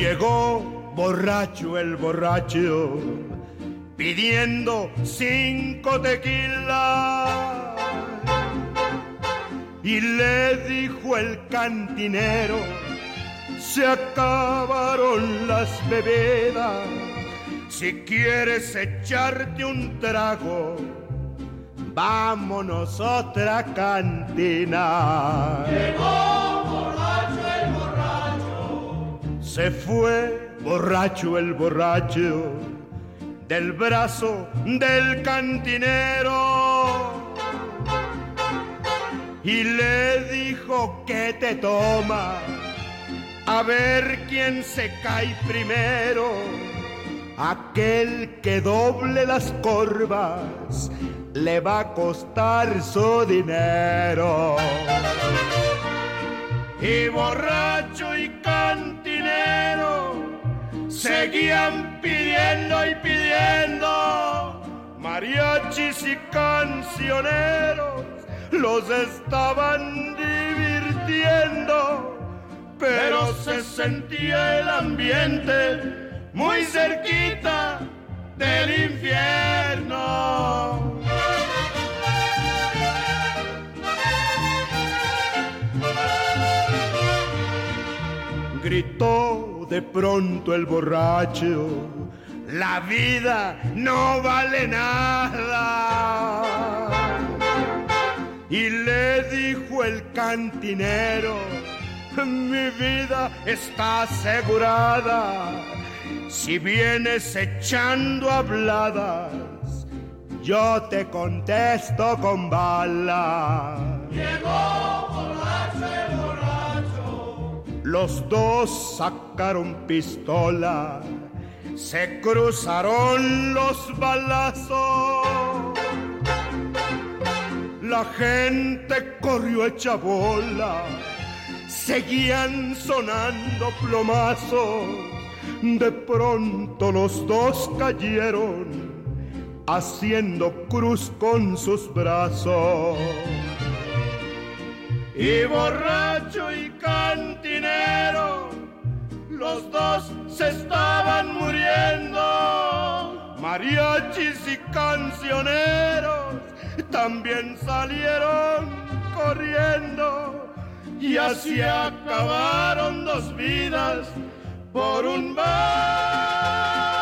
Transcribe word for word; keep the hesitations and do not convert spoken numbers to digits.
Llegó borracho el borracho, pidiendo cinco tequilas. Y le dijo el cantinero, se acabaron las bebidas. Si quieres echarte un trago, vámonos a otra cantina. Llegó borracho el borracho. Se fue borracho el borracho del brazo del cantinero. Y le dijo que te toma, a ver quién se cae primero. Aquel que doble las corvas le va a costar su dinero. Y borracho y cantinero seguían pidiendo y pidiendo. Mariachis y cancioneros los estaban divirtiendo, pero se sentía el ambiente muy cerquita del infierno. Gritó de pronto el borracho, la vida no vale nada. Y le dijo el cantinero, mi vida está asegurada. Si vienes echando habladas, yo te contesto con bala. Llegó borracho el borracho. Los dos sacaron pistola, se cruzaron los balazos. La gente corrió hecha bola, seguían sonando plomazos. De pronto los dos cayeron, haciendo cruz con sus brazos. Y borracho y cantinero, los dos se estaban muriendo. Mariachis y cancioneros también salieron corriendo. Y así acabaron dos vidas por un bar.